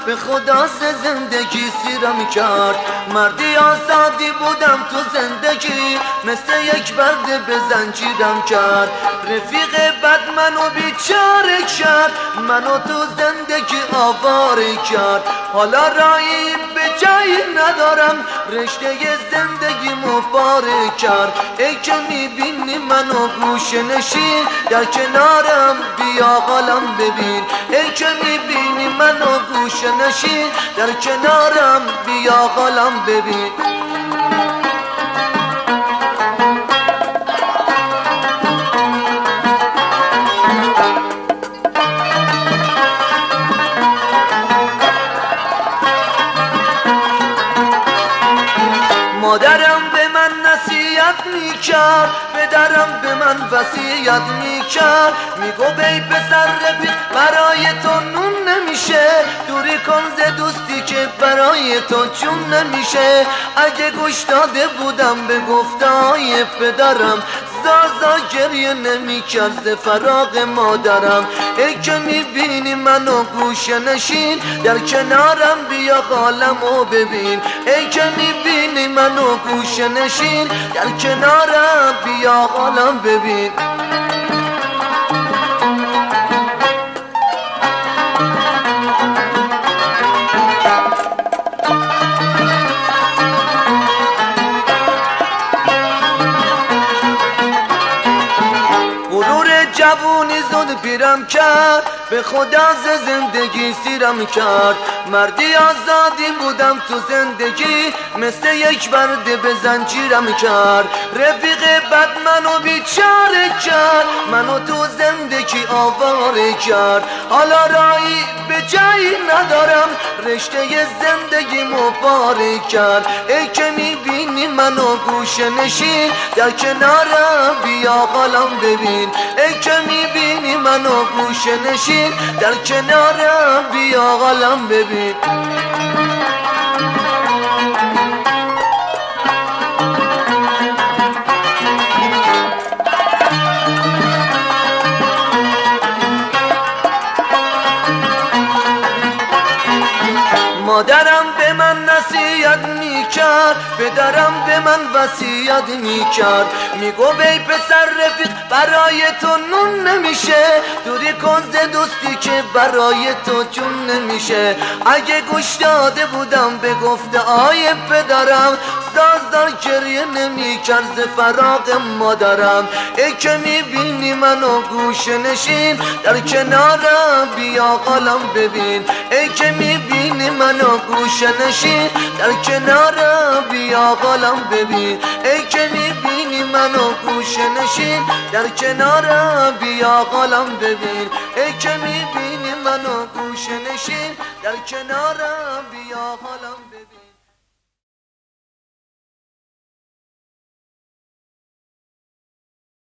به خدا زندگی سیرم کرد. مردی آزادی بودم تو زندگی، مثل یک برده به زنجیرم کرد. رفیق بد منو بیچاره کرد، منو تو زندگی آواره کرد. حالا راهی به جایی ندارم، رشته زندگی مبارک کرد. ای که میبینی منو گوشه نشین، در کنارم بیا حالم ببین. ای که میبینی منو گوشه نشین، در کنارم بیا حالم ببین. مادرم به من نصیحت میکرد، پدرم به من وصیت میکرد. میگو ای پسر رفیق برای تو نون نمیشه، دوری کن ز دوستی که برای تو جون نمیشه. اگه گوش داده بودم به گفته‌های پدرم، زازا گریه نمی‌کرد ز فراق مادرم. ای که میبینی منو گوشه نشین، در کنارم بیا حالمو ببین. ای که میبینی منو گوشه نشین، در کنارم بیا حالم ببین. جوونی زود پیرم کرد، به خدا زندگی سیرم کرد. مردی آزادی بودم تو زندگی، مثل یک برده به زنجیرم کرد. رفیق بد منو بیچاره کرد، منو تو زندگی آواره کرد. حالا راهی به جایی ندارم، رشته زندگی مبارک کرد. ای که میبینی منو گوشه نشین، در کنارم بیا حالم ببین. ای که میبینی منو گوشه نشین، در کنارم بیا حالم ببین. مادرم به من نصیحت میکرد، پدرم به من وصیت میکرد. میگو ای پسر رفیق برای تو نون نمیشه، دوری کن ز دوستی که برای تو جون نمیشه. اگه گوش داده بودم به گفته‌های پدرم، زازدار گریه نمیکرد ز فراق مادرم. ای که میبینی منو گوشه نشین، در کنارم بیا حالم ببین. ای که میبینی منو گوشه نشین، در کنارم بیا حالم ببین. ای که میبینی منو گوشه نشین، در کنارم بیا حالم ببین. ای که میبینی منو گوشه نشین، در کنارم بیا حالم ببین.